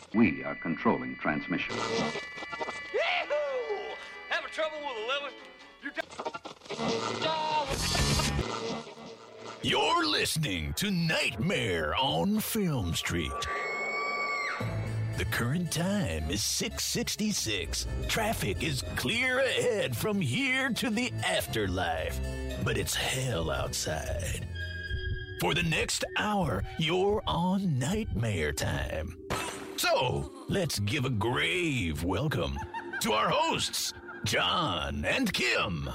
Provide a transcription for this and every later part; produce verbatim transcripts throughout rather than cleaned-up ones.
We are controlling transmission. Yee-hoo! Having trouble with a lever? You're... You're listening to Nightmare on Film Street. The current time is six sixty-six. Traffic is clear ahead from here to the afterlife, but it's hell outside. For the next hour, you're on Nightmare Time. So, let's give a grave welcome to our hosts, John and Kim.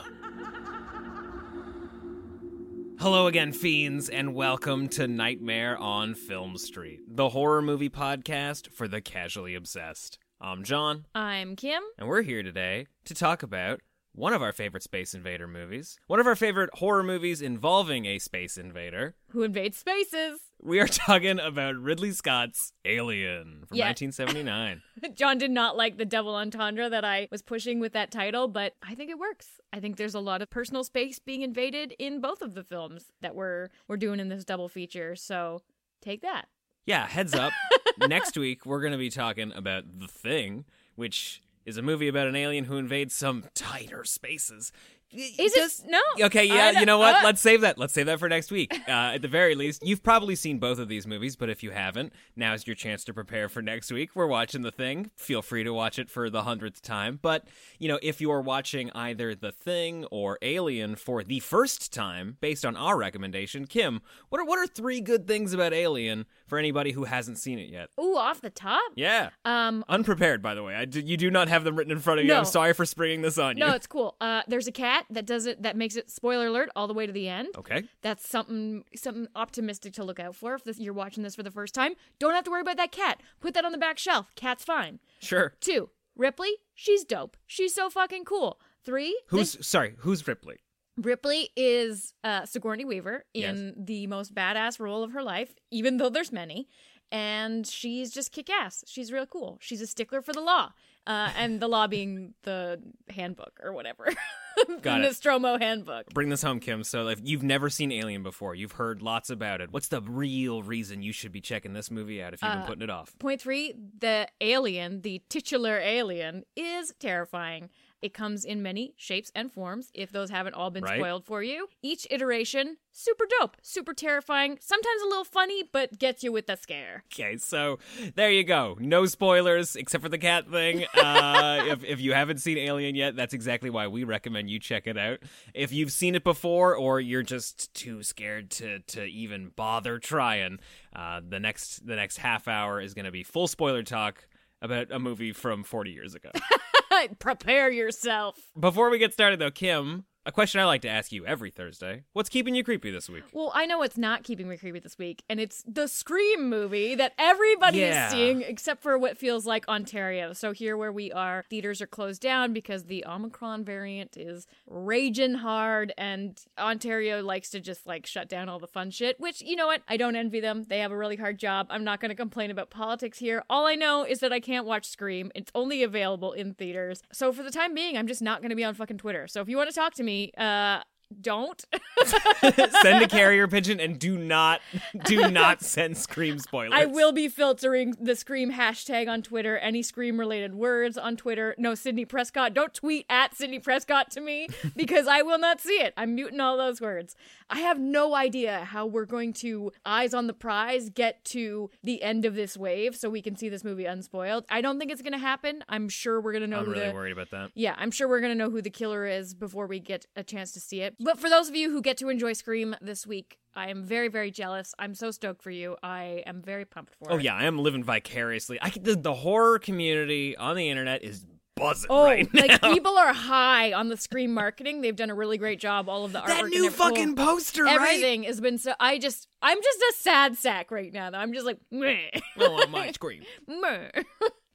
Hello again, fiends, and welcome to Nightmare on Film Street, the horror movie podcast for the casually obsessed. I'm John. I'm Kim. And we're here today to talk about one of our favorite Space Invader movies, one of our favorite horror movies involving a space invader. Who invades spaces. We are talking about Ridley Scott's Alien from yeah. nineteen seventy-nine. John did not like the double entendre that I was pushing with that title, but I think it works. I think there's a lot of personal space being invaded in both of the films that we're we're doing in this double feature, so take that. Yeah, heads up. Next week, we're going to be talking about The Thing, which is a movie about an alien who invades some tighter spaces. Is Does, it? No. Okay, yeah, you know what? Uh, Let's save that. Let's save that for next week. Uh, at the very least, you've probably seen both of these movies, but if you haven't, now's your chance to prepare for next week. We're watching The Thing. Feel free to watch it for the hundredth time. But, you know, if you're watching either The Thing or Alien for the first time, based on our recommendation, Kim, what are what are three good things about Alien for anybody who hasn't seen it yet? Ooh, off the top? Yeah. Um, Unprepared, by the way. I do, you do not have them written in front of you. No. I'm sorry for springing this on you. No, it's cool. Uh, there's a cat that does it. That makes it, spoiler alert, all the way to the end. Okay. That's something something optimistic to look out for if this, you're watching this for the first time. Don't have to worry about that cat. Put that on the back shelf. Cat's fine. Sure. Two, Ripley, she's dope. She's so fucking cool. Three, Who's, this- sorry, who's Ripley? Ripley is uh, Sigourney Weaver in Yes. the most badass role of her life, even though there's many. And she's just kick-ass. She's real cool. She's a stickler for the law. Uh, and the law being the handbook or whatever. Got the it. Nostromo handbook. Bring this home, Kim. So if you've never seen Alien before, you've heard lots about it. What's the real reason you should be checking this movie out if you've been Uh, putting it off? Point three, the alien, the titular alien, is terrifying. It comes in many shapes and forms, if those haven't all been Right. spoiled for you. Each iteration, super dope, super terrifying, sometimes a little funny, but gets you with the scare. Okay, so there you go. No spoilers, except for the cat thing. Uh, if, if you haven't seen Alien yet, that's exactly why we recommend you check it out. If you've seen it before, or you're just too scared to, to even bother trying, uh, the next the next half hour is going to be full spoiler talk about a movie from forty years ago. Prepare yourself. Before we get started, though, Kim, a question I like to ask you every Thursday. What's keeping you creepy this week? Well, I know what's not keeping me creepy this week, and it's the Scream movie that everybody Yeah. is seeing, except for what feels like Ontario. So here where we are, theaters are closed down because the Omicron variant is raging hard, and Ontario likes to just, like, shut down all the fun shit, which, you know what? I don't envy them. They have a really hard job. I'm not going to complain about politics here. All I know is that I can't watch Scream. It's only available in theaters. So for the time being, I'm just not going to be on fucking Twitter. So if you want to talk to me, uh... don't. Send a carrier pigeon and do not do not send Scream spoilers. I will be filtering the Scream hashtag on Twitter, any Scream related words on Twitter. No, Sidney Prescott. Don't tweet at Sidney Prescott to me because I will not see it. I'm muting all those words. I have no idea how we're going to, eyes on the prize, get to the end of this wave so we can see this movie unspoiled. I don't think it's going to happen. I'm sure we're going to know I'm who really the... worried about that. Yeah, I'm sure we're going to know who the killer is before we get a chance to see it. But for those of you who get to enjoy Scream this week, I am very, very jealous. I'm so stoked for you. I am very pumped for Oh it. yeah, I am living vicariously. I the, the horror community on the internet is buzzing Oh, right now. like people are high on the Scream marketing. They've done a really great job. All of the artwork, that and new every- fucking oh, poster, right? everything has been so. I just, I'm just a sad sack right now. Though I'm just like, meh, Oh, on my Scream. meh.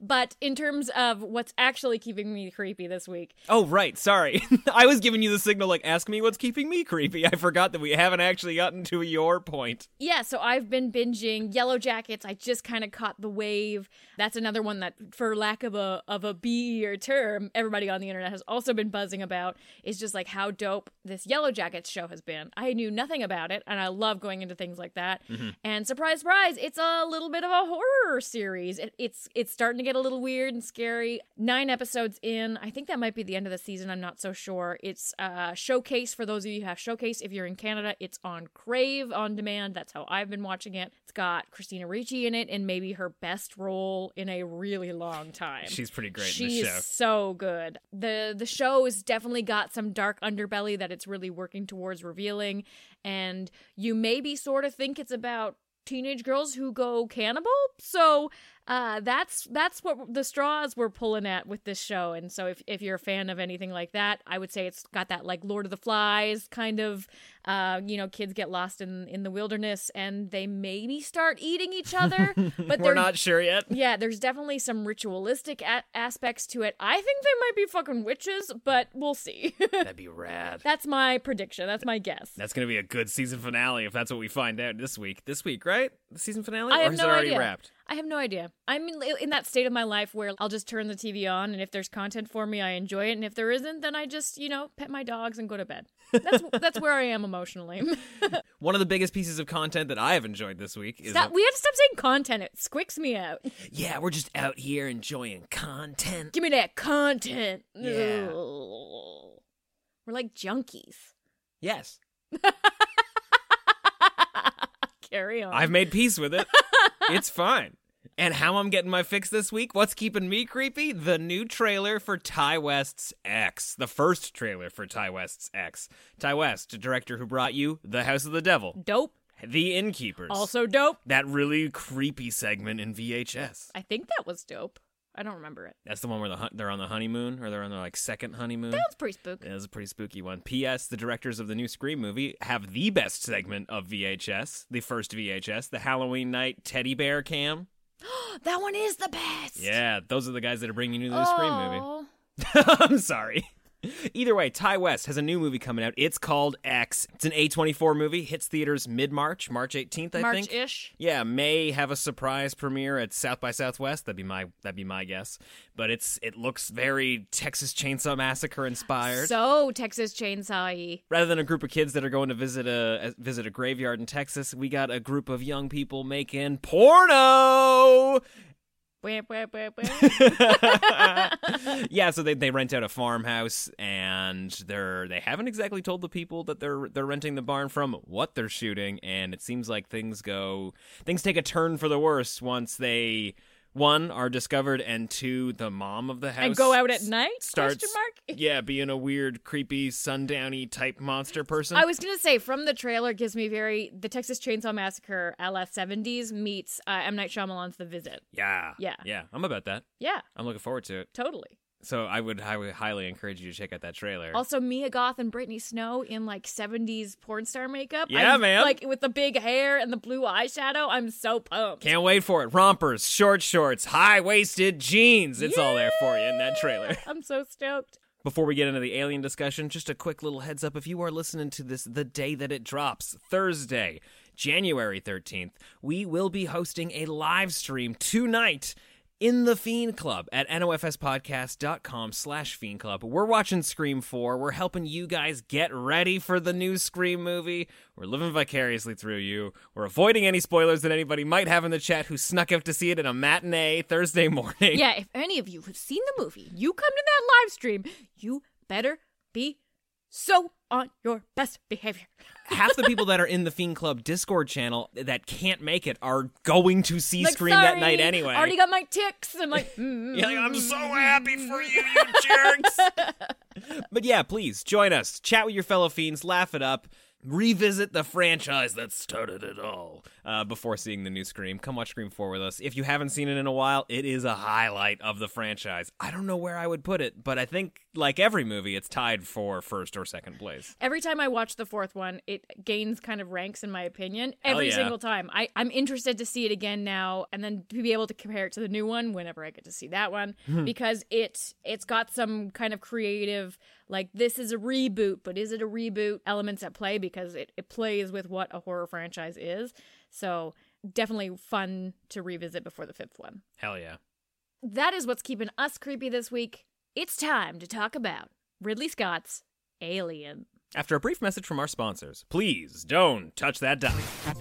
But in terms of what's actually keeping me creepy this week, Oh, right. Sorry. I was giving you the signal, like, ask me what's keeping me creepy. I forgot that we haven't actually gotten to your point. yeah, so I've been binging Yellow Jackets. I just kind of caught the wave. That's another one that, for lack of a of a B or term, everybody on the internet has also been buzzing about. Is just like how dope this Yellow Jackets show has been. I knew nothing about it, and I love going into things like that. Mm-hmm. And surprise, surprise, it's a little bit of a horror series. It, it's it's starting to get a little weird and scary. Nine episodes in. I think that might be the end of the season. I'm not so sure. It's uh, Showcase for those of you who have Showcase. If you're in Canada, it's on Crave on demand. That's how I've been watching it. It's got Christina Ricci in it, and maybe her best role in a really long time. She's pretty great She's in this show. so good. The the show has definitely got some dark underbelly that it's really working towards revealing, and you maybe sort of think it's about teenage girls who go cannibal. So uh, that's that's what the straws we're pulling at with this show. And so if, if you're a fan of anything like that, I would say it's got that like Lord of the Flies kind of, uh, you know, kids get lost in, in the wilderness and they maybe start eating each other. But We're not sure yet. Yeah, there's definitely some ritualistic a- aspects to it. I think they might be fucking witches, but we'll see. That'd be rad. That's my prediction. That's my guess. That's going to be a good season finale if that's what we find out this week. This week, right? The season finale? I or have is no it already idea. wrapped? I have no idea. I'm in, in that state of my life where I'll just turn the T V on, and if there's content for me, I enjoy it, and if there isn't, then I just, you know, pet my dogs and go to bed. That's that's where I am emotionally. One of the biggest pieces of content that I have enjoyed this week is... Stop, a- we have to stop saying content. It squicks me out. yeah, we're just out here enjoying content. Give me that content. Yeah. Ugh. We're like junkies. Yes. Carry on. I've made peace with it. It's fine. And how I'm getting my fix this week? What's keeping me creepy? The new trailer for Ty West's X. The first trailer for Ty West's X. Ty West, a director who brought you The House of the Devil, Dope. The Innkeepers. Also dope. That really creepy segment in V H S. I think that was dope. I don't remember it. That's the one where the hun- they're on the honeymoon, or they're on their like second honeymoon. That was pretty spooky. It was a pretty spooky one. P S. The directors of the new Scream movie have the best segment of V H S, the first V H S, the Halloween night teddy bear cam. That one is the best. Yeah, those are the guys that are bringing you to the Scream movie. Oh. I'm sorry. Either way, Ty West has a new movie coming out. It's called X. It's an A twenty-four movie. Hits theaters mid-March, March eighteenth, I think. March-ish. Yeah, may have a surprise premiere at South by Southwest. That'd be my that'd be my guess. But it's it looks very Texas Chainsaw Massacre inspired. So Texas Chainsaw-y. Rather than a group of kids that are going to visit a visit a graveyard in Texas, we got a group of young people making porno. Wah, wah, wah, wah. Yeah, so they they rent out a farmhouse, and they're they haven't exactly told the people that they're they're renting the barn from what they're shooting, and it seems like things go things take a turn for the worse once they one are discovered, and two, the mom of the house And go out at night? starts Question mark? yeah being a weird, creepy, sundowny type monster person. I was gonna say, from the trailer, gives me very the Texas Chainsaw Massacre a la seventies meets uh, M. Night Shyamalan's The Visit. yeah, Yeah. yeah. I'm about that. Yeah, I'm looking forward to it. totally. So I would I would highly encourage you to check out that trailer. Also, Mia Goth and Brittany Snow in like seventies porn star makeup. Yeah, I'm, man. Like with the big hair and the blue eyeshadow. I'm so pumped. Can't wait for it. Rompers, short shorts, high-waisted jeans. It's all there for you in that trailer. I'm so stoked. Before we get into the alien discussion, just a quick little heads up. If you are listening to this the day that it drops, Thursday, January thirteenth, we will be hosting a live stream tonight in the Fiend Club at nofspodcast.com slash Fiend Club. We're watching Scream four. We're helping you guys get ready for the new Scream movie. We're living vicariously through you. We're avoiding any spoilers that anybody might have in the chat who snuck out to see it in a matinee Thursday morning. Yeah, if any of you have seen the movie, you come to that live stream, you better be so on your best behavior. Half the people that are in the Fiend Club Discord channel that can't make it are going to see Like, Scream that sorry, night anyway. Already got my ticks. I'm like, mm, You're like, I'm so happy for you, you jerks. But yeah, please join us. Chat with your fellow fiends, laugh it up, revisit the franchise that started it all. uh, before seeing the new Scream. Come watch Scream four with us. If you haven't seen it in a while, it is a highlight of the franchise. I don't know where I would put it, but I think, like every movie, it's tied for first or second place. Every time I watch the fourth one, it gains kind of ranks in my opinion. Every yeah. single time. I, I'm interested to see it again now and then to be able to compare it to the new one whenever I get to see that one because it, it's got some kind of creative, like, this is a reboot, but is it a reboot elements at play because it, it plays with what a horror franchise is. So definitely fun to revisit before the fifth one. Hell yeah. That is what's keeping us creepy this week. It's time to talk about Ridley Scott's Alien. After a brief message from our sponsors, please don't touch that dial.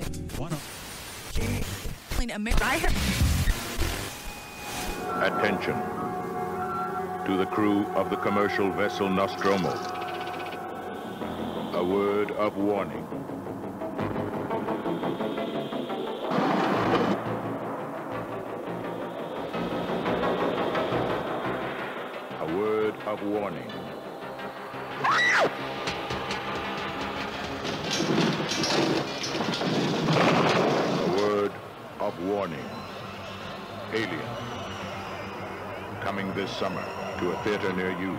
Attention to the crew of the commercial vessel Nostromo. A word of warning. A word of warning. A word of warning. Alien. Coming this summer to a theater near you.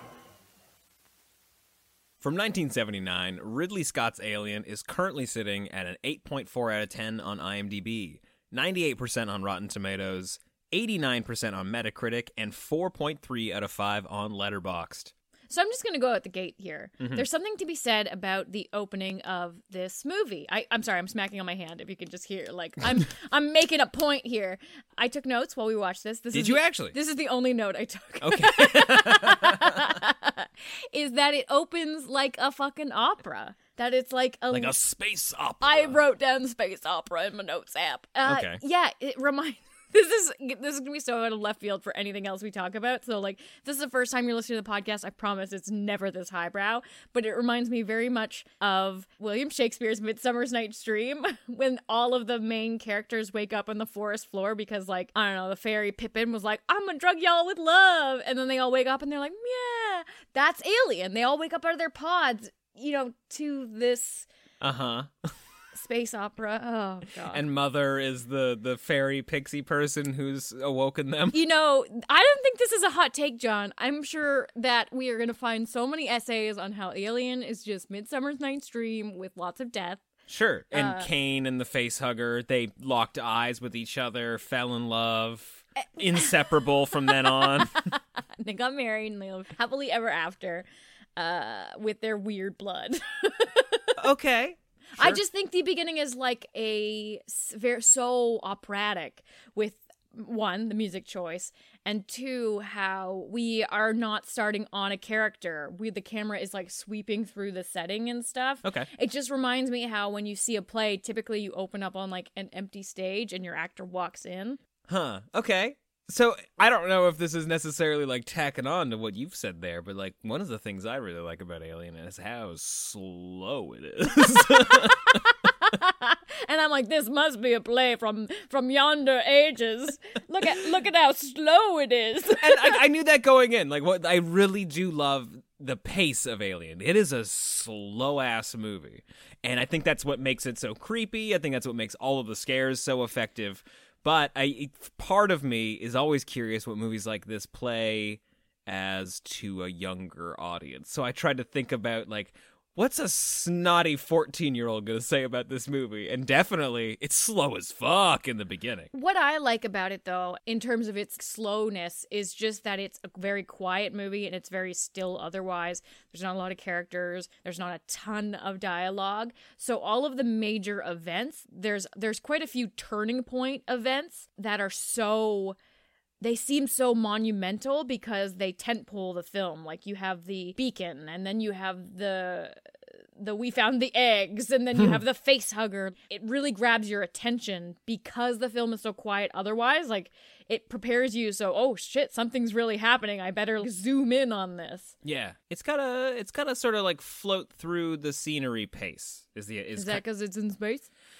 From nineteen seventy-nine, Ridley Scott's Alien is currently sitting at an eight point four out of ten on IMDb, ninety-eight percent on Rotten Tomatoes, eighty-nine percent on Metacritic, and four point three out of five on Letterboxd. So I'm just going to go at the gate here. Mm-hmm. There's something to be said about the opening of this movie. I, I'm sorry, I'm smacking on my hand if you can just hear. Like, I'm I'm making a point here. I took notes while we watched this. This Did is you the, actually? This is the only note I took. Okay. Is that it opens like a fucking opera. That it's like a... Like a space opera. I wrote down space opera in my notes app. Uh, Okay. Yeah, it reminds... This is this is gonna be so out of left field for anything else we talk about. So, like, this is the first time you're listening to the podcast. I promise it's never this highbrow, but it reminds me very much of William Shakespeare's Midsummer's Night's Dream, when all of the main characters wake up on the forest floor because, like, I don't know, the fairy Pippin was like, "I'm gonna drug y'all with love," and then they all wake up and they're like, "Yeah, that's Alien." They all wake up out of their pods, you know, to this Uh huh. space opera. Oh god. And Mother is the the fairy pixie person who's awoken them. You know, I don't think this is a hot take, John. I'm sure that we are going to find so many essays on how Alien is just Midsummer's Night's Dream with lots of death. Sure. And Uh, Kane and the facehugger, they locked eyes with each other, fell in love, inseparable from then on. They got married and they lived happily ever after uh, with their weird blood. Okay. I Sure. just think the beginning is like a s- very so operatic with one, the music choice, and two, how we are not starting on a character. We the camera is like sweeping through the setting and stuff. Okay. It just reminds me how when you see a play, typically you open up on like an empty stage and your actor walks in. Huh. Okay. So I don't know if this is necessarily like tacking on to what you've said there, but like one of the things I really like about Alien is how slow it is. And I'm like, this must be a play from from yonder ages. Look at look at how slow it is. And I, I knew that going in. Like, what I really do love the pace of Alien. It is a slow ass movie, and I think that's what makes it so creepy. I think that's what makes all of the scares so effective. But I, part of me is always curious what movies like this play as to a younger audience. So I tried to think about, like, what's a snotty fourteen-year-old going to say about this movie? And definitely, it's slow as fuck in the beginning. What I like about it, though, in terms of its slowness, is just that it's a very quiet movie and it's very still otherwise. There's not a lot of characters. There's not a ton of dialogue. So all of the major events, there's there's quite a few turning point events that are so... They seem so monumental because they tentpole the film. Like, you have the beacon, and then you have the the we found the eggs, and then you have the face hugger. It really grabs your attention because the film is so quiet otherwise. Like, it prepares you so, oh shit, something's really happening. I better zoom in on this. Yeah, it's gotta it's gotta sort of like float through the scenery pace. Is the is, Is that because it's in space?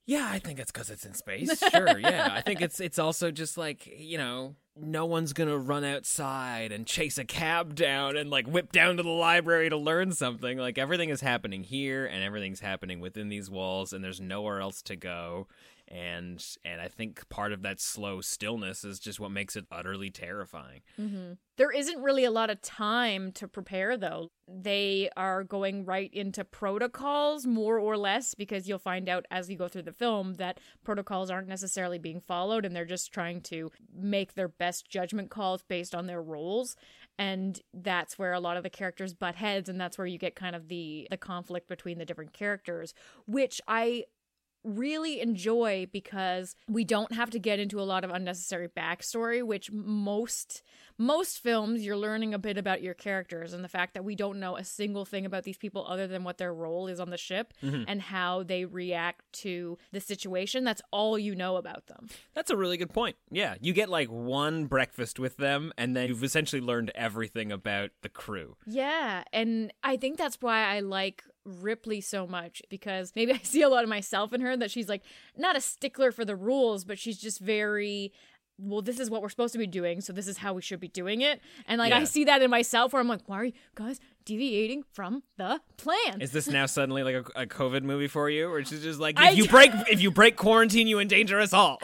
Yeah, I think it's because it's in space. Sure, yeah. I think it's it's also just like, you know, no one's gonna run outside and chase a cab down and like whip down to the library to learn something. Like everything is happening here and everything's happening within these walls and there's nowhere else to go. And and I think part of that slow stillness is just what makes it utterly terrifying. Mm-hmm. There isn't really a lot of time to prepare, though. They are going right into protocols, more or less, because you'll find out as you go through the film that protocols aren't necessarily being followed, and they're just trying to make their best judgment calls based on their roles. And that's where a lot of the characters butt heads, and that's where you get kind of the, the conflict between the different characters, which I really enjoy because we don't have to get into a lot of unnecessary backstory, which most most films you're learning a bit about your characters, and the fact that we don't know a single thing about these people other than what their role is on the ship mm-hmm. and how they react to the situation. That's all you know about them. That's a really good point. Yeah, you get like one breakfast with them and then you've essentially learned everything about the crew. Yeah, and I think that's why I like Ripley so much, because maybe I see a lot of myself in her, that she's like not a stickler for the rules, but she's just very, well, this is what we're supposed to be doing, so this is how we should be doing it. And like yeah. I see that in myself where I'm like, why are you guys deviating from the plan? Is this now suddenly like a, a COVID movie for you, or she's just like, if I you break if you break quarantine, you endanger us all?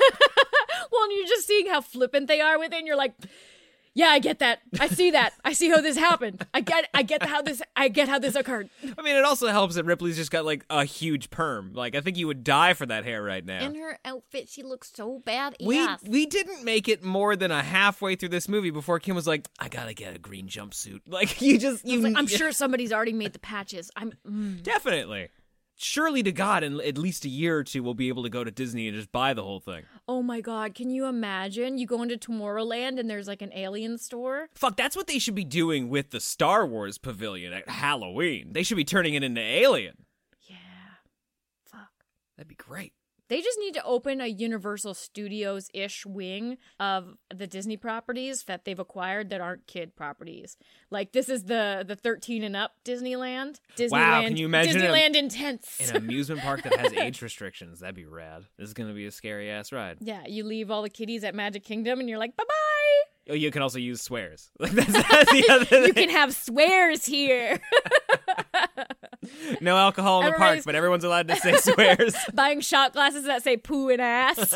Well, and you're just seeing how flippant they are with it, and you're like, yeah, I get that. I see that. I see how this happened. I get I get how this I get how this occurred. I mean, it also helps that Ripley's just got like a huge perm. Like, I think you would die for that hair right now. In her outfit, she looks so bad. We yes. we didn't make it more than a halfway through this movie before Kim was like, I gotta get a green jumpsuit. Like, you just you like, I'm sure somebody's already made the patches. I'm mm. Definitely. Surely to God, in at least a year or two, we'll be able to go to Disney and just buy the whole thing. Oh my God, can you imagine? You go into Tomorrowland and there's like an alien store? Fuck, that's what they should be doing with the Star Wars pavilion at Halloween. They should be turning it into Alien. Yeah. Fuck. That'd be great. They just need to open a Universal Studios-ish wing of the Disney properties that they've acquired that aren't kid properties. Like, this is the the thirteen and up Disneyland. Disneyland wow, can you imagine Disneyland a, Intense. An amusement park that has age restrictions. That'd be rad. This is going to be a scary-ass ride. Yeah, you leave all the kiddies at Magic Kingdom and you're like, bye-bye! Oh, you can also use swears. Like, that's, that's the other thing. You can have swears here. No alcohol in the park, but everyone's allowed to say swears. Buying shot glasses that say poo and ass.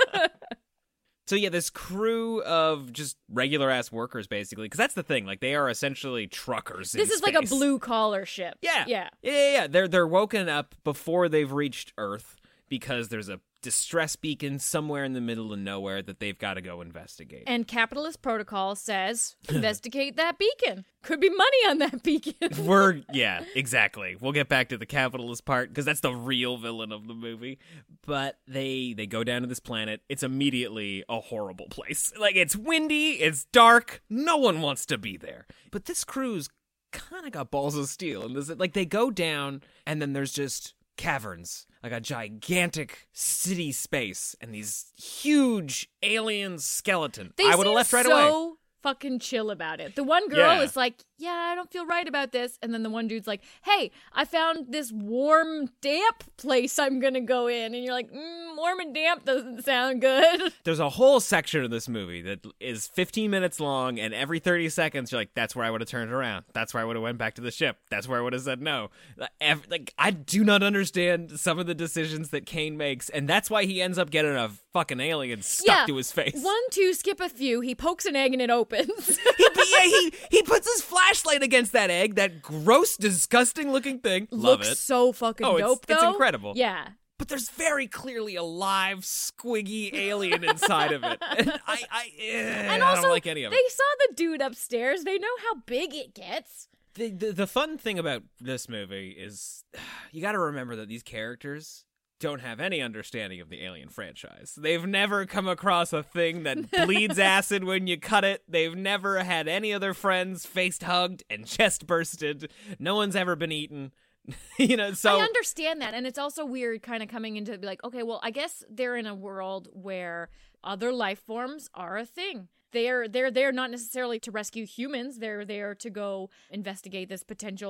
So yeah, this crew of just regular ass workers, basically, because that's the thing. Like, they are essentially truckers. This in is space. like a blue collar ship. Yeah, yeah, yeah, yeah, yeah. They're they're woken up before they've reached Earth because there's a distress beacon somewhere in the middle of nowhere that they've got to go investigate. And capitalist protocol says, investigate that beacon. Could be money on that beacon. We're, yeah, exactly. We'll get back to the capitalist part because that's the real villain of the movie. But they they go down to this planet. It's immediately a horrible place. Like, it's windy, it's dark, no one wants to be there. But this crew's kind of got balls of steel. And this, like, they go down and then there's just caverns, like a gigantic city space, and these huge alien skeleton. They I would have left right so away. So fucking chill about it. The one girl Yeah. is like, yeah, I don't feel right about this. And then the one dude's like, hey, I found this warm, damp place I'm gonna go in. And you're like, mm, warm and damp doesn't sound good. There's a whole section of this movie that is fifteen minutes long, and every thirty seconds you're like, that's where I would have turned around. That's where I would have went back to the ship. That's where I would have said no. Ev- Like, I do not understand some of the decisions that Kane makes, and that's why he ends up getting a fucking alien stuck Yeah. to his face. One, two, skip a few. He pokes an egg and it opens. he, yeah, he, he puts his flashlight against that egg, that gross, disgusting looking thing. Love Looks it. so fucking Oh, it's- dope, though. it's incredible. Yeah. But there's very clearly a live, squiggy alien inside of it. And I, I, eh, And I also, don't like any of it. they saw the dude upstairs. They know how big it gets. The, the, the fun thing about this movie is you got to remember that these characters don't have any understanding of the Alien franchise. They've never come across a thing that bleeds acid when you cut it. They've never had any of their friends face hugged and chest bursted. No one's ever been eaten. You know, so I understand that, and it's also weird kind of coming into be like, okay, well, I guess they're in a world where other life forms are a thing. They're they're there not necessarily to rescue humans. They're there to go investigate this potential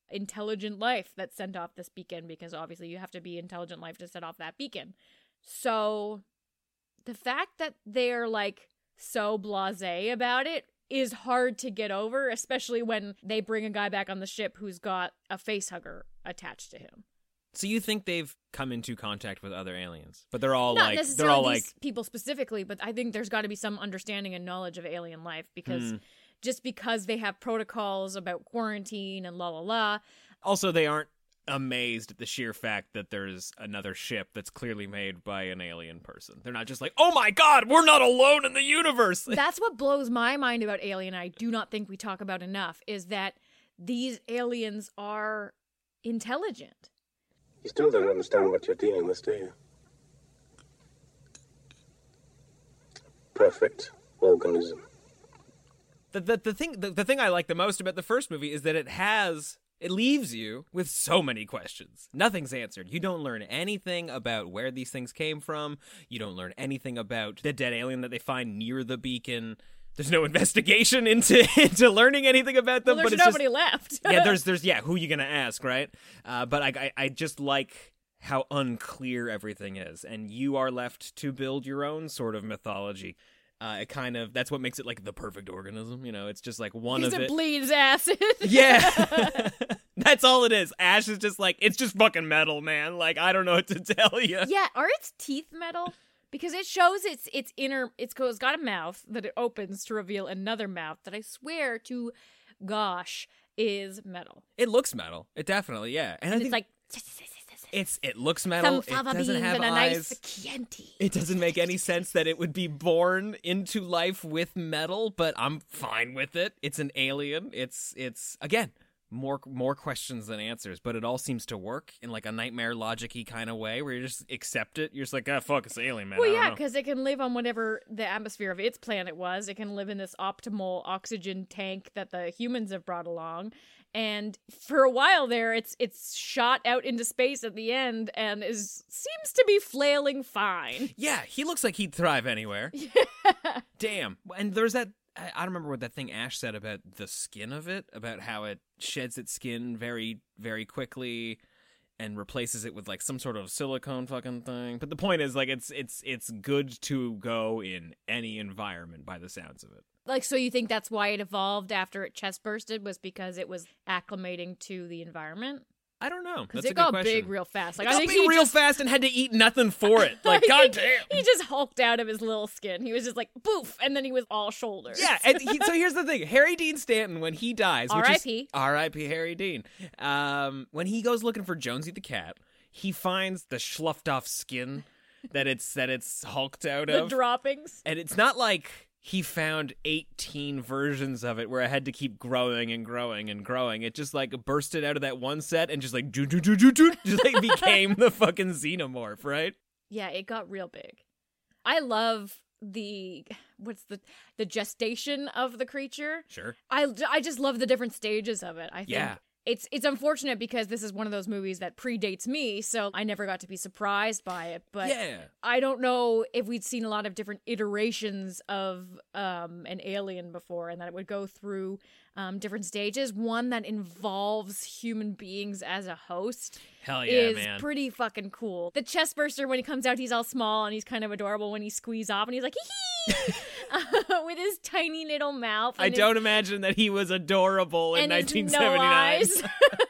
intelligent life that sent off this beacon, because obviously you have to be intelligent life to set off that beacon. So the fact that they're like so blasé about it is hard to get over, especially when they bring a guy back on the ship who's got a face hugger attached to him. So you think they've come into contact with other aliens, but they're all Not like necessarily they're all these like people specifically, but I think there's got to be some understanding and knowledge of alien life, because Hmm. just because they have protocols about quarantine and la la la. Also, they aren't amazed at the sheer fact that there's another ship that's clearly made by an alien person. They're not just like, oh my god, we're not alone in the universe. That's what blows my mind about Alien, I do not think we talk about enough, is that these aliens are intelligent. You still don't understand what you're dealing with, do you? Perfect organism. The, the, the, thing, the, the thing I like the most about the first movie is that it has... It leaves you with so many questions. Nothing's answered. You don't learn anything about where these things came from. You don't learn anything about the dead alien that they find near the beacon. There's no investigation into into learning anything about them. Well, but there's it's nobody just, left. yeah, there's there's yeah. Who you gonna ask, right? Uh, but I, I I just like how unclear everything is, and you are left to build your own sort of mythology. Uh, it kind of that's what makes it like the perfect organism. You know, it's just like one Because of it it bleeds acid. Yeah. That's all it is. Ash is just like, it's just fucking metal, man. Like, I don't know what to tell you. Yeah, are its teeth metal? Because it shows its its inner, it's got it's got a mouth that it opens to reveal another mouth that I swear to gosh is metal. It looks metal. It definitely, yeah. And, And I it's think like it's it looks metal. some fava It doesn't beans have and a eyes. nice Chianti. It doesn't make any sense that it would be born into life with metal, but I'm fine with it. It's an alien. It's it's again more more questions than answers, but it all seems to work in like a nightmare logic-y kind of way where you just accept it. You're just like, ah, fuck, it's an alien, man. Well, I don't yeah, know." because it can live on whatever the atmosphere of its planet was. It can live in this optimal oxygen tank that the humans have brought along. And for a while there, it's it's shot out into space at the end and is seems to be flailing fine. Yeah, he looks like he'd thrive anywhere. Damn. And there's that, I I don't remember what that thing Ash said about the skin of it, about how it sheds its skin very, very quickly and replaces it with like some sort of silicone fucking thing. But the point is, like, it's it's it's good to go in any environment by the sounds of it. Like, so you think that's why it evolved after it chest bursted, was because it was acclimating to the environment? I don't know. Because That's it a good got question. big real fast. Like, It I got think big he real just, fast and had to eat nothing for it. Like, I think goddamn. He just hulked out of his little skin. He was just like, boof, and then he was all shoulders. Yeah, and he, so here's the thing. Harry Dean Stanton, when he dies, which R I is P R I P Harry Dean, um, when he goes looking for Jonesy the cat, he finds the schluffed off skin that it's that it's hulked out The of. droppings. And it's not like he found eighteen versions of it where I had to keep growing and growing and growing. It just like bursted out of that one set and just like doo doo doo doo doo, just like became the fucking xenomorph, right? Yeah, it got real big. I love the what's the the gestation of the creature. Sure. I, I just love the different stages of it. I think Yeah. it's it's unfortunate because this is one of those movies that predates me, so I never got to be surprised by it. But Yeah. I don't know if we'd seen a lot of different iterations of um, an alien before, and that it would go through um, different stages. One that involves human beings as a host. Hell yeah, is man. pretty fucking cool. The chest burster, when he comes out, he's all small and he's kind of adorable when he squeezes off and he's like, hee hee, uh, with his tiny little mouth. I and don't his, imagine that he was adorable in and his nineteen no seventy-nine. eyes.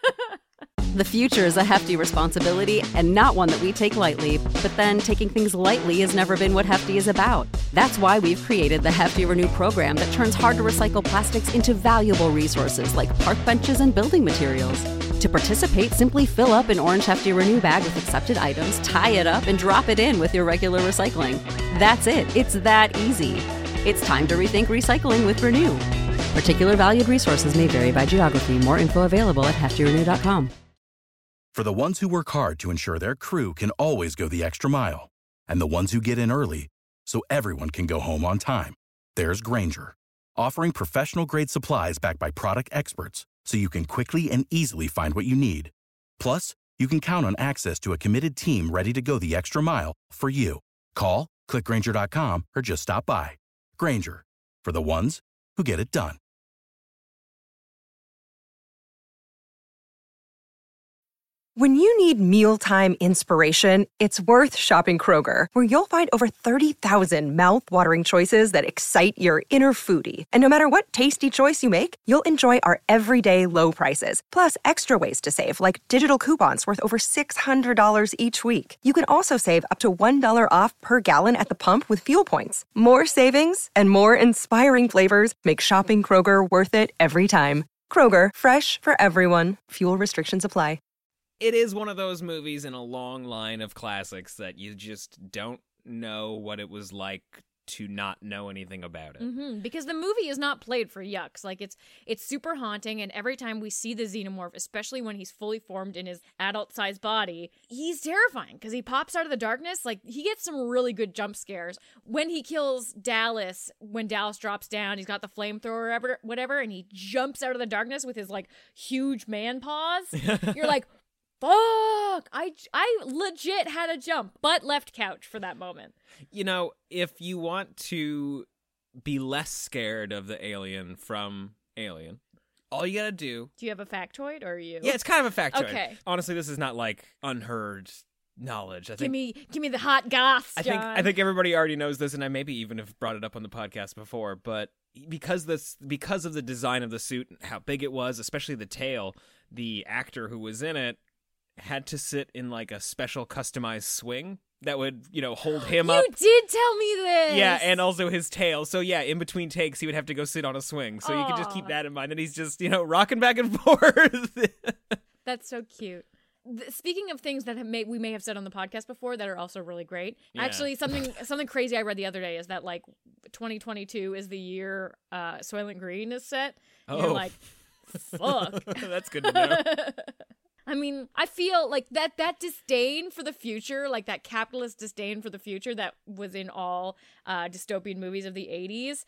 The future is a hefty responsibility and not one that we take lightly. But then taking things lightly has never been what Hefty is about. That's why we've created the Hefty Renew program that turns hard to recycle plastics into valuable resources like park benches and building materials. To participate, simply fill up an orange Hefty Renew bag with accepted items, tie it up, and drop it in with your regular recycling. That's it. It's that easy. It's time to rethink recycling with Renew. Particular valued resources may vary by geography. More info available at hefty renew dot com. For the ones who work hard to ensure their crew can always go the extra mile, and the ones who get in early so everyone can go home on time, there's Grainger, offering professional-grade supplies backed by product experts so you can quickly and easily find what you need. Plus, you can count on access to a committed team ready to go the extra mile for you. Call, click Grainger dot com, or just stop by. Grainger, for the ones who get it done. When you need mealtime inspiration, it's worth shopping Kroger, where you'll find over thirty thousand mouth-watering choices that excite your inner foodie. And no matter what tasty choice you make, you'll enjoy our everyday low prices, plus extra ways to save, like digital coupons worth over six hundred dollars each week. You can also save up to one dollar off per gallon at the pump with fuel points. More savings and more inspiring flavors make shopping Kroger worth it every time. Kroger, fresh for everyone. Fuel restrictions apply. It is one of those movies in a long line of classics that you just don't know what it was like to not know anything about it. Mm-hmm, because the movie is not played for yucks. Like, it's it's super haunting, and every time we see the xenomorph, especially when he's fully formed in his adult-sized body, he's terrifying because he pops out of the darkness. Like, he gets some really good jump scares. When he kills Dallas, when Dallas drops down, he's got the flamethrower or whatever, and he jumps out of the darkness with his, like, huge man paws. You're like, fuck! I, I legit had a jump, but left couch for that moment. You know, if you want to be less scared of the alien from Alien, all you gotta do... Do you have a factoid, or are you... Yeah, it's kind of a factoid. Okay. Honestly, this is not, like, unheard knowledge. I think, give me give me the hot goss, I John. think I think everybody already knows this, and I maybe even have brought it up on the podcast before, but because this because of the design of the suit and how big it was, especially the tail, the actor who was in it had to sit in like a special customized swing that would, you know, hold him you up. You did tell me this. Yeah, and also his tail. So yeah, in between takes, he would have to go sit on a swing. So Aww. You can just keep that in mind. And he's just, you know, rocking back and forth. That's so cute. Th- Speaking of things that have may- we may have said on the podcast before that are also really great. Yeah. Actually, something something crazy I read the other day is that like twenty twenty-two is the year uh, Soylent Green is set. And Oh, you're like, fuck. That's good to know. I mean, I feel like that that disdain for the future, like that capitalist disdain for the future that was in all uh, dystopian movies of the eighties,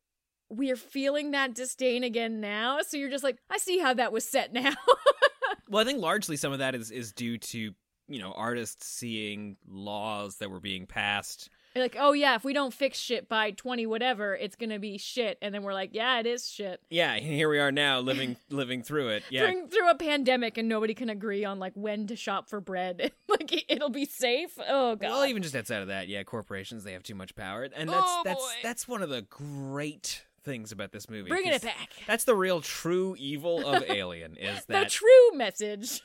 we are feeling that disdain again now. So you're just like, I see how that was set now. Well, I think largely some of that is, is due to, you know, artists seeing laws that were being passed. You're like, oh yeah, if we don't fix shit by twenty whatever, it's gonna be shit. And then we're like, yeah, it is shit. Yeah, and here we are now living living through it. Yeah, Through, through a pandemic, and nobody can agree on like when to shop for bread. Like it'll be safe. Oh god. Well, even just outside of that, yeah, corporations, they have too much power, and that's Oh, that's boy. that's one of the great things about this movie. Bringing 'cause it back. That's the real true evil of Alien is The that true message.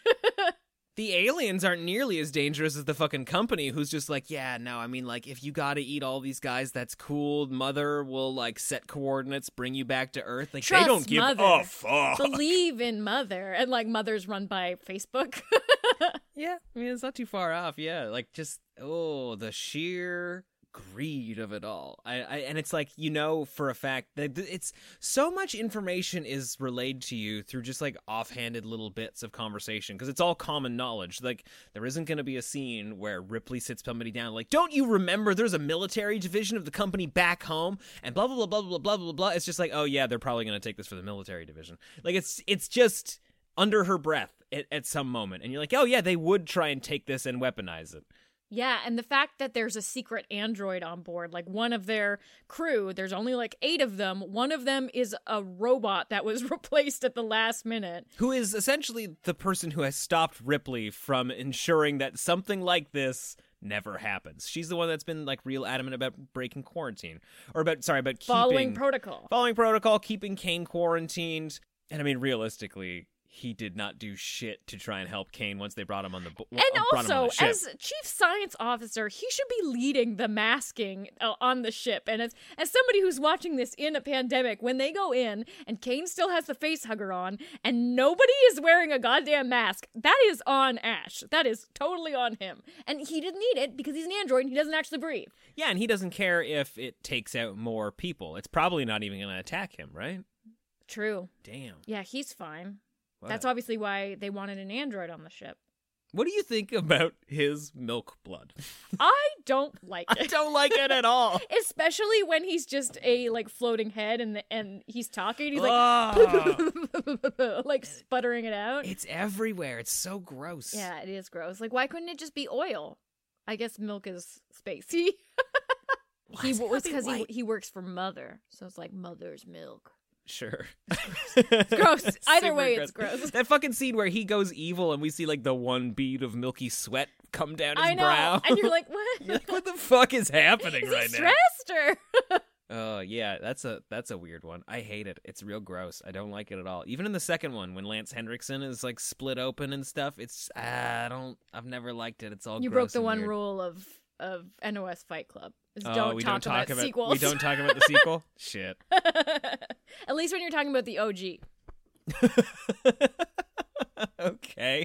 the aliens aren't nearly as dangerous as the fucking company who's just like, yeah, no, I mean, like, if you gotta eat all these guys, that's cool. Mother will, like, set coordinates, bring you back to Earth. Like, Trust they don't give Mother. a fuck. Believe in Mother. And like Mother's run by Facebook. Yeah, I mean, it's not too far off, yeah. Like, just, oh, the sheer greed of it all. I, I and it's like, you know for a fact that it's so much information is relayed to you through just like offhanded little bits of conversation because it's all common knowledge. Like, there isn't going to be a scene where Ripley sits somebody down like, don't you remember there's a military division of the company back home and blah blah blah blah blah blah blah blah. It's just like, oh yeah, they're probably going to take this for the military division. Like, it's it's just under her breath at, at some moment, and you're like, oh yeah, they would try and take this and weaponize it. Yeah, and the fact that there's a secret android on board, like one of their crew, there's only like eight of them. One of them is a robot that was replaced at the last minute. Who is essentially the person who has stopped Ripley from ensuring that something like this never happens. She's the one that's been like real adamant about breaking quarantine. Or about, sorry, about keeping... Following protocol. Following protocol, keeping Kane quarantined. And I mean, realistically, he did not do shit to try and help Kane once they brought him on the bo- And brought him on also, the ship. as chief science officer, he should be leading the masking uh, on the ship. And as as somebody who's watching this in a pandemic, when they go in and Kane still has the face hugger on and nobody is wearing a goddamn mask, that is on Ash. That is totally on him. And he didn't need it because he's an android and he doesn't actually breathe. Yeah, and he doesn't care if it takes out more people. It's probably not even going to attack him, right? True. Damn. Yeah, he's fine. Wow. That's obviously why they wanted an android on the ship. What do you think about his milk blood? I don't like it. I don't like it at all. Especially when he's just a like floating head and and he's talking. He's like, Ah. like sputtering it out. It's everywhere. It's so gross. Yeah, it is gross. Like, why couldn't it just be oil? I guess milk is spacey. He does it was gotta be because he white? he works for Mother, so it's like Mother's milk. Sure. It's gross. Either Super way, it's gross. That fucking scene where he goes evil and we see like the one bead of milky sweat come down his I know. brow. And you're like, what? You're like, what the fuck is happening Is right he now? stressed or? Oh yeah, that's a that's a weird one. I hate it. It's real gross. I don't like it at all. Even in the second one, when Lance Henriksen is like split open and stuff, it's uh, I don't. I've never liked it. It's all You gross broke the and one weird. rule of of N O S Fight Club. Is Oh, don't we talk, don't talk about, about sequels. We don't talk about the sequel. Shit. At least when you're talking about the O G. Okay.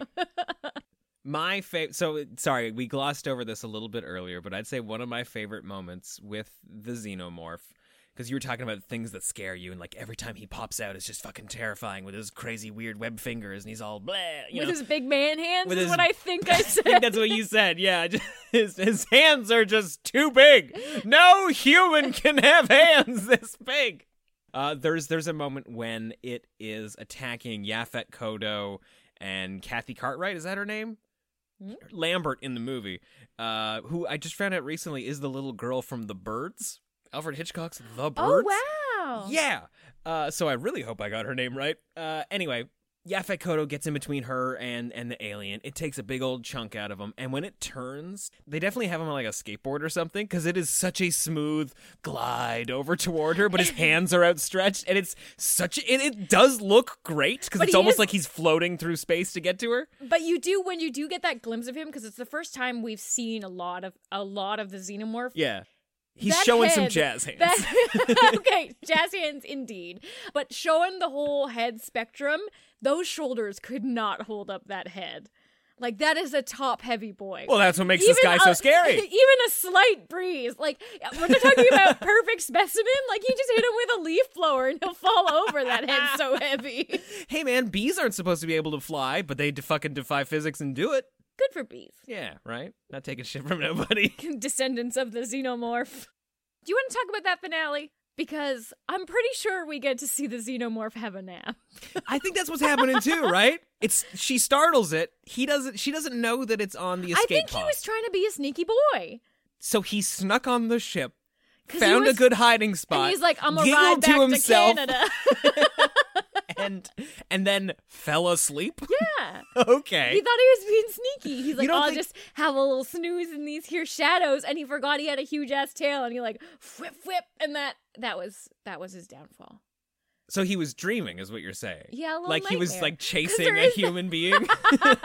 My favorite. So sorry, we glossed over this a little bit earlier, but I'd say one of my favorite moments with the Xenomorph, because you were talking about things that scare you, and like every time he pops out, it's just fucking terrifying with his crazy weird web fingers, and he's all blah. You With know? his big man hands With is his- what I think I I said. think that's what you said. Yeah, just- his his hands are just too big. No human can have hands this big. Uh, there's there's a moment when it is attacking Yaphet Kotto and Kathy Cartwright. Is that her name? Lambert in the movie, uh, who I just found out recently is the little girl from The Birds. Alfred Hitchcock's The Birds. Oh, wow. Yeah. Uh, so I really hope I got her name right. Uh, anyway, Yaphet Kotto gets in between her and, and the alien. It takes a big old chunk out of him. And when it turns, they definitely have him on like a skateboard or something, because it is such a smooth glide over toward her, but his hands are outstretched. And it's such a, it, it does look great, because But it's he almost is- like he's floating through space to get to her. But you do, when you do get that glimpse of him, because it's the first time we've seen a lot of a lot of the Xenomorph. Yeah. He's That showing some head- jazz hands. that- okay, jazz hands indeed. But showing the whole head spectrum, those shoulders could not hold up that head. Like, that is a top-heavy boy. Well, that's what makes this guy a, so scary. Even a slight breeze. Like, when they're talking about perfect specimen, like, you just hit him with a leaf blower and he'll fall over. That head's so heavy. Hey, man, bees aren't supposed to be able to fly, but they de- fucking defy physics and do it. Good for bees. Yeah, right? Not taking shit from nobody. Descendants of the Xenomorph. Do you want to talk about that finale? Because I'm pretty sure we get to see the Xenomorph have a nap. I think that's what's happening too, right? It's she startles it. He doesn't. She doesn't know that it's on the escape I think pod. he was trying to be a sneaky boy. So he snuck on the ship, 'Cause found he was- a good hiding spot, And he's like, I'm gonna giggled ride back to to, himself, Canada. and and then fell asleep. Yeah. Okay. He thought he was being sneaky. He's like, don't I'll think- just have a little snooze in these here shadows, and he forgot he had a huge ass tail, and he like whip whip, and that that was that was his downfall. So he was dreaming, is what you're saying? Yeah, a little like he was nightmare. like 'Cause chasing there a is- human being. And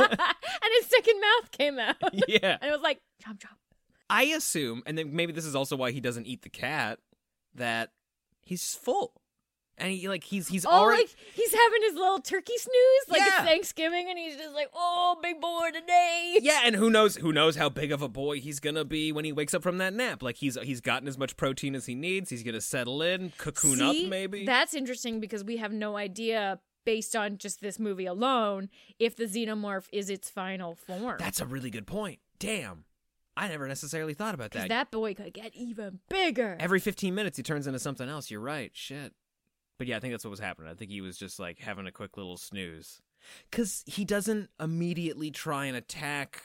his second mouth came out. Yeah. And it was like chomp chomp. I assume, and then maybe this is also why he doesn't eat the cat, that he's full. And he like he's he's Oh, already like he's having his little turkey snooze, like Yeah. it's Thanksgiving, and he's just like, "Oh, big boy today." Yeah, and who knows who knows how big of a boy he's gonna be when he wakes up from that nap. Like he's he's gotten as much protein as he needs. He's gonna settle in, cocoon See, up, maybe. That's interesting because we have no idea, based on just this movie alone, if the Xenomorph is its final form. That's a really good point. Damn, I never necessarily thought about Because that. that boy could get even bigger. Every fifteen minutes, he turns into something else. You're right. Shit. But yeah, I think that's what was happening. I think he was just like having a quick little snooze. Because he doesn't immediately try and attack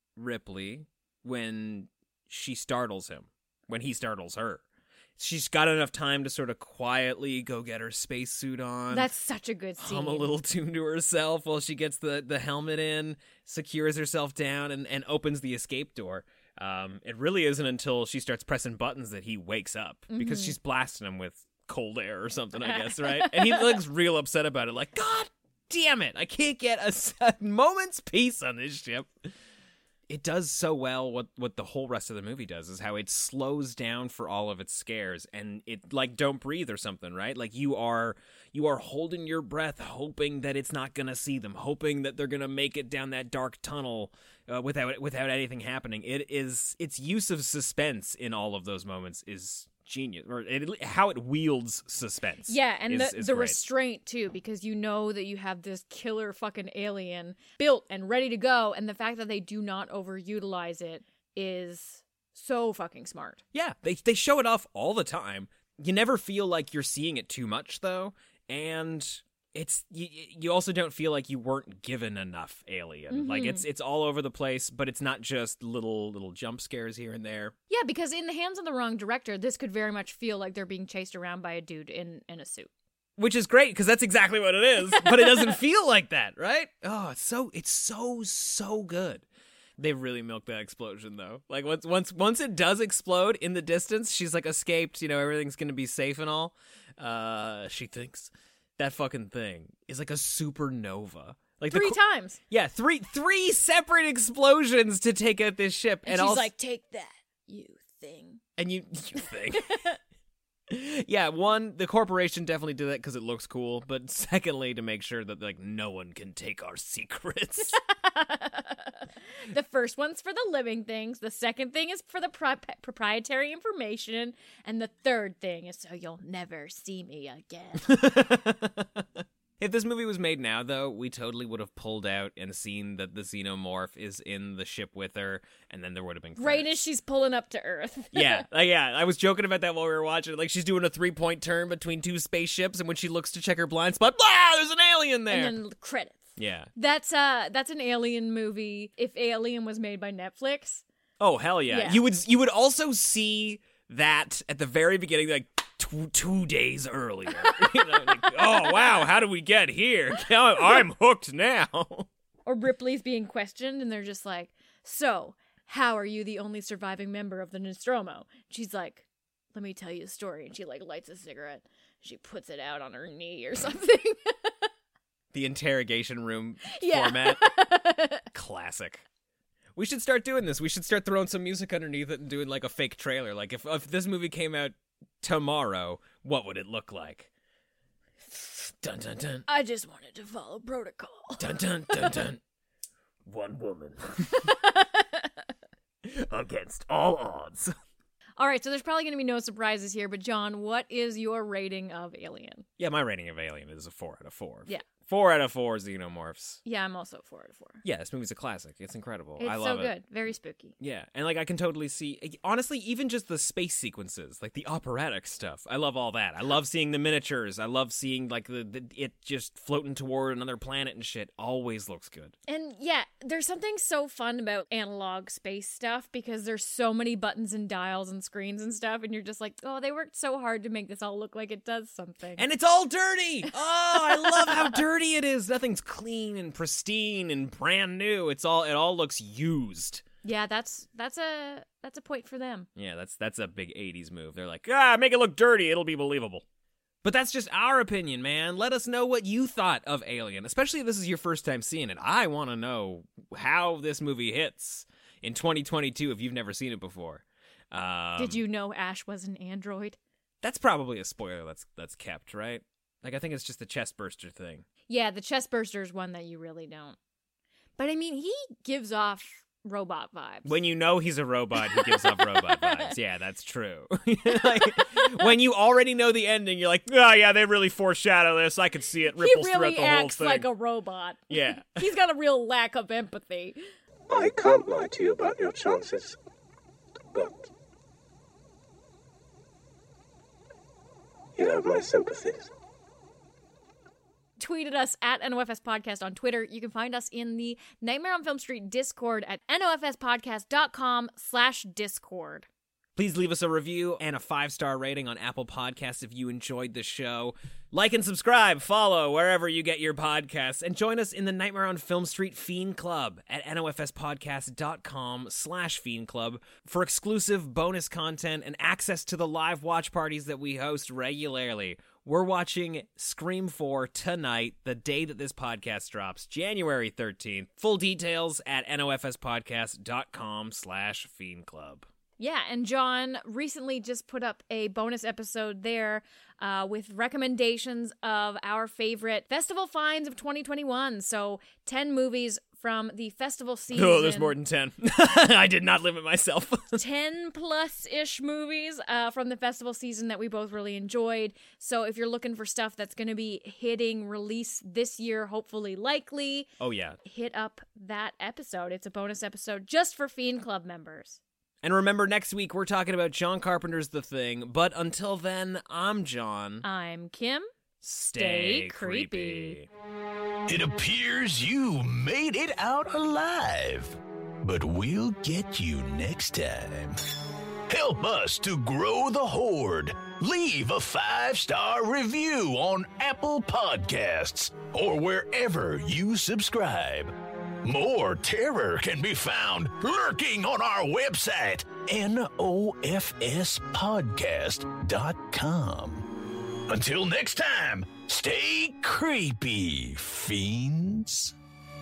Ripley when she startles him, when he startles her. She's got enough time to sort of quietly go get her spacesuit on. That's such a good scene. Hum a little tune to herself while she gets the, the helmet in, secures herself down, and, and opens the escape door. Um, it really isn't until she starts pressing buttons that he wakes up, because Mhm. she's blasting him with cold air or something, I guess, right? And he looks real upset about it, like, God damn it, I can't get a, a moment's peace on this ship. It does so well what, what the whole rest of the movie does, is how it slows down for all of its scares, and it, like, don't breathe or something, right? Like, you are you are holding your breath, hoping that it's not gonna see them, hoping that they're gonna make it down that dark tunnel uh, without without anything happening. It is its use of suspense in all of those moments is genius, or it, how it wields suspense. Yeah, and is, the, is the great. restraint, too, because you know that you have this killer fucking alien built and ready to go, and the fact that they do not overutilize it is so fucking smart. Yeah, they they show it off all the time. You never feel like you're seeing it too much, though, and it's you, you also don't feel like you weren't given enough Alien. Mhm. Like it's it's all over the place, but it's not just little little jump scares here and there. Yeah, because in the hands of the wrong director, this could very much feel like they're being chased around by a dude in, in a suit. Which is great, because that's exactly what it is, but it doesn't feel like that, right? Oh, it's so, it's so, so good. They really milked that explosion, though. Like, once once once it does explode in the distance, she's, like, escaped, you know, everything's gonna be safe and all. Uh, she thinks that fucking thing is like a supernova. Like Three the, times. Yeah, three three separate explosions to take out this ship. And, and she's also, like, take that, you thing. And you, you think. Yeah, one, the corporation definitely did that because it looks cool, but secondly, to make sure that, like, no one can take our secrets. The first one's for the living things, the second thing is for the pri- proprietary information, and the third thing is so you'll never see me again. If this movie was made now, though, we totally would have pulled out and seen that the xenomorph is in the ship with her, and then there would have been credits. Right as she's pulling up to Earth. Yeah, like, yeah, I was joking about that while we were watching it. Like, she's doing a three-point turn between two spaceships, and when she looks to check her blind spot, ah, there's an alien there! And then the credits. Yeah. That's uh that's an Alien movie if Alien was made by Netflix. Oh, hell yeah. Yeah. You would you would also see that at the very beginning, like, two, two days earlier. You know, like, oh, wow, how did we get here? I'm hooked now. Or Ripley's being questioned, and they're just like, so, how are you the only surviving member of the Nostromo? She's like, let me tell you a story. And she, like, lights a cigarette. She puts it out on her knee or something. The interrogation room Yeah. format. Classic. We should start doing this. We should start throwing some music underneath it and doing, like, a fake trailer. Like, if, if this movie came out tomorrow, what would it look like? Dun, dun, dun. I just wanted to follow protocol. Dun, dun, dun, dun. One woman. Against all odds. All right, so there's probably going to be no surprises here, but John, what is your rating of Alien? Yeah, my rating of Alien is a four out of four. Yeah. Four out of four xenomorphs. Yeah, I'm also four out of four. Yeah, this movie's a classic. It's incredible. It's I love so it. good. Very spooky. Yeah, and, like, I can totally see, honestly, even just the space sequences, like the operatic stuff. I love all that. I love seeing the miniatures. I love seeing, like, the, the it just floating toward another planet and shit. Always looks good. And yeah, there's something so fun about analog space stuff because there's so many buttons and dials and screens and stuff, and you're just like, oh, they worked so hard to make this all look like it does something. And it's all dirty! Oh, I love how dirty it is. Nothing's clean and pristine and brand new. It's all, it all looks used. Yeah, that's that's a that's a point for them. Yeah, that's that's a big eighties move. They're like, ah, make it look dirty. It'll be believable. But that's just our opinion, man. Let us know what you thought of Alien, especially if this is your first time seeing it. I want to know how this movie hits in twenty twenty-two if you've never seen it before. Um, Did you know Ash was an android? That's probably a spoiler that's that's kept, right? Like, I think it's just the chest burster thing. Yeah, the chest burster is one that you really don't. But I mean, he gives off robot vibes. When you know he's a robot, he gives off robot vibes. Yeah, that's true. Like, when you already know the ending, you're like, oh yeah, they really foreshadow this. I could see it ripples he really throughout the whole acts thing. like a robot. Yeah. He's got a real lack of empathy. I can't lie to you about your chances, but you have my sympathies. Tweeted us at N O F S Podcast on Twitter. You can find us in the Nightmare on Film Street Discord at nofspodcast.com slash Discord. Please leave us a review and a five-star rating on Apple Podcasts if you enjoyed the show. Like and subscribe, follow wherever you get your podcasts, and join us in the Nightmare on Film Street Fiend Club at nofspodcast.com slash Fiend Club for exclusive bonus content and access to the live watch parties that we host regularly. We're watching Scream four tonight, the day that this podcast drops, January thirteenth. Full details at nofspodcast.com slash Fiend Club. Yeah, and John recently just put up a bonus episode there uh, with recommendations of our favorite festival finds of twenty twenty-one. So ten movies from the festival season. Oh, there's more than ten. I did not limit myself. ten plus-ish movies uh, from the festival season that we both really enjoyed. So if you're looking for stuff that's going to be hitting release this year, hopefully likely. Oh, yeah. Hit up that episode. It's a bonus episode just for Fiend Club members. And remember, next week we're talking about John Carpenter's The Thing. But until then, I'm John. I'm Kim. Stay, Stay creepy. It appears you made it out alive, but we'll get you next time. Help us to grow the horde. Leave a five-star review on Apple Podcasts or wherever you subscribe. More terror can be found lurking on our website, N O F S podcast dot com. Until next time, stay creepy, fiends.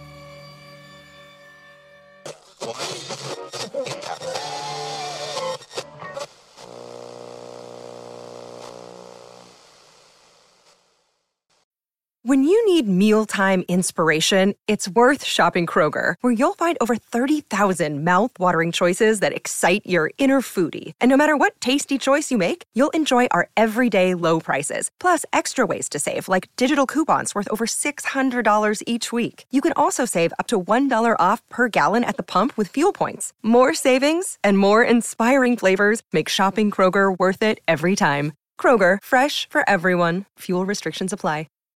When you need mealtime inspiration, it's worth shopping Kroger, where you'll find over thirty thousand mouth-watering choices that excite your inner foodie. And no matter what tasty choice you make, you'll enjoy our everyday low prices, plus extra ways to save, like digital coupons worth over six hundred dollars each week. You can also save up to one dollar off per gallon at the pump with fuel points. More savings and more inspiring flavors make shopping Kroger worth it every time. Kroger, fresh for everyone. Fuel restrictions apply.